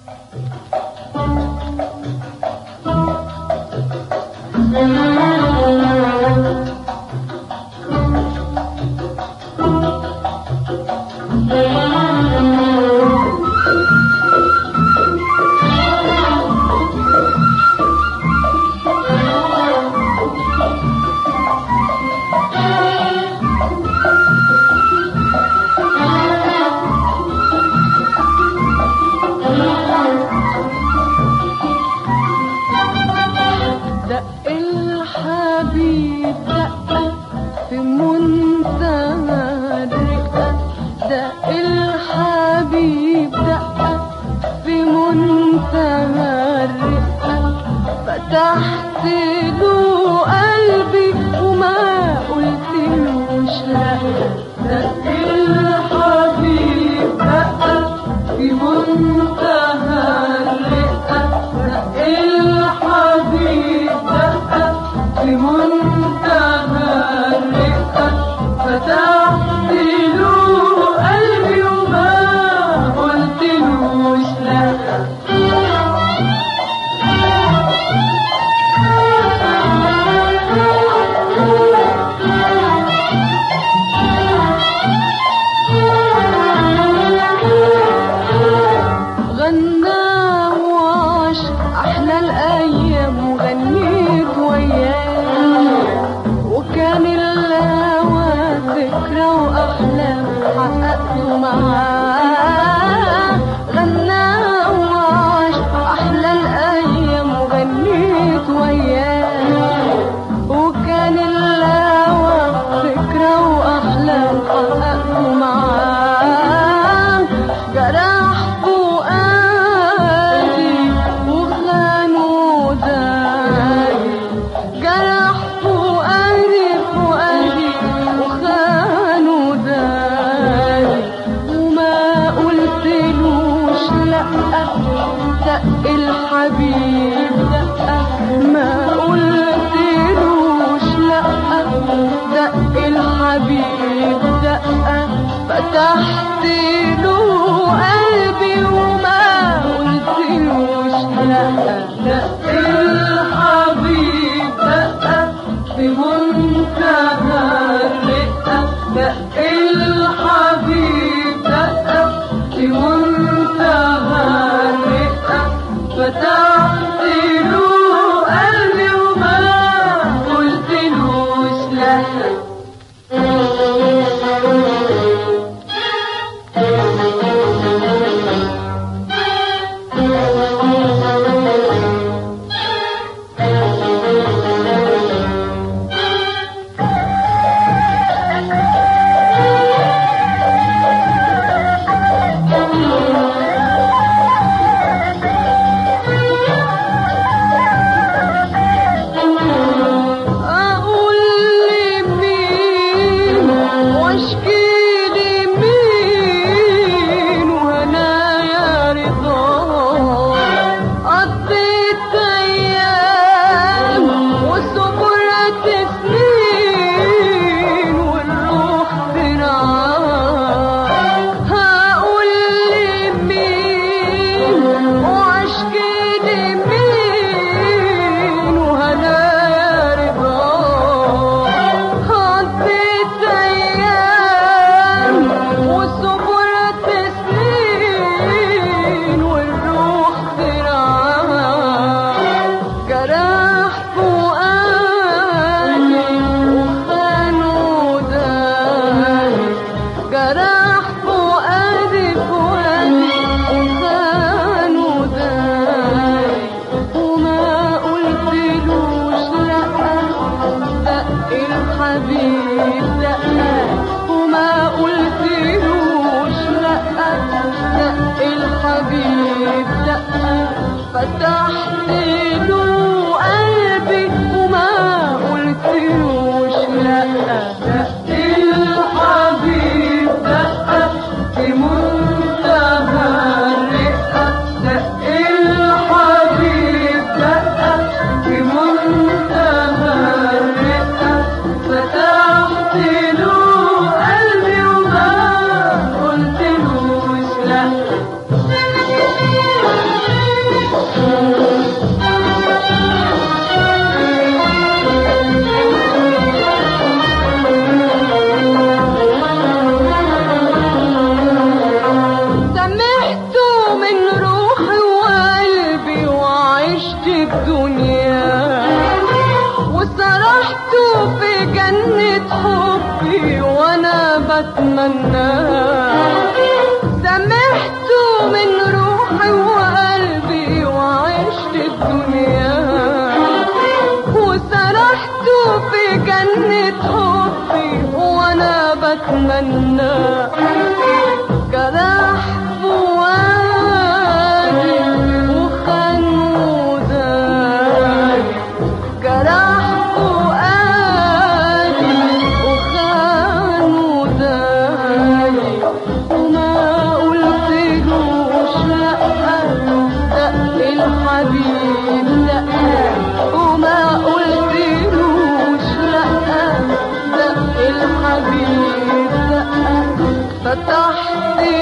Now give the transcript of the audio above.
فتحت له قلبي وما قلتلوش لا. دق الحبيب دقة في منتهى الرقة، دق الحبيب دقة في منتهى الرقة، فتحت له قلبي وما قلتلوش لا. غنى وعاش أحلى الأيام وغنيت وياه، وكان الهوى فكرة وأحلام حققت معاه. جرح فؤادي وخان ودادي، جرح فؤادي وخان ودادي، دق الحبيب دقة ما قلتلوش لأ. دق الحبيب دقة فتحت له قلبي وما قلتلوش لأ. دق الحبيب دقة في منتهى الرقة، دق الحبيب دقة في منتهى الرقة، فتحت له قلبي وما قلتلوش لا. فتحت له قلبي وما قلتلوش لأ. دق الحبيب دقة في منتهى الرقة، دق الحبيب دقة في منتهى الرقة، فتحت له قلبي وما قلتلوش لأ. سامحته من روحي وقلبي وعشت الدنيا، وسرحت في جنة حبي وانا بتمنى. سامحته من روحي وقلبي وعشت الدنيا، وسرحت في جنة حبي وانا بتمنى. جرح فؤادي وخان وداني، جرح فؤادي وخان وداني، وما قلتلوش لأ، دق الحبيب دقة، وما قلتلوش لأ، دق الحبيب دقة. فتحت